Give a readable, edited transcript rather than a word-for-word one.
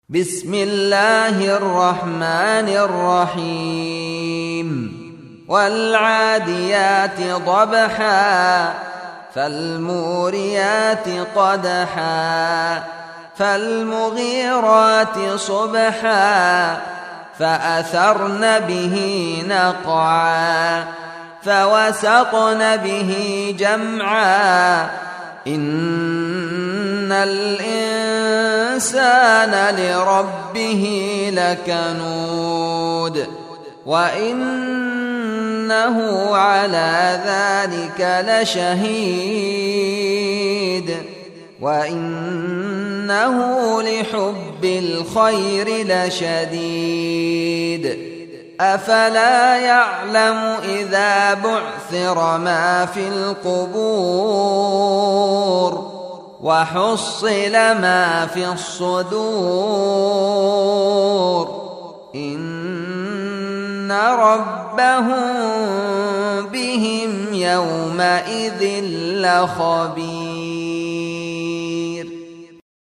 بسم الله الرحمن الرحيم والعاديات ضبحا فالموريات قدحا فالمغيرات صبحا فأثرن به نقعا فوسطن به جمعا إن الإنسان لربه لكنود وإنه على ذلك لشهيد وإنه لحب الخير لشديد أفلا يعلم إذا بعثر ما في القبور وحصل ما في الصدور إن ربهم بهم يومئذ لخبير.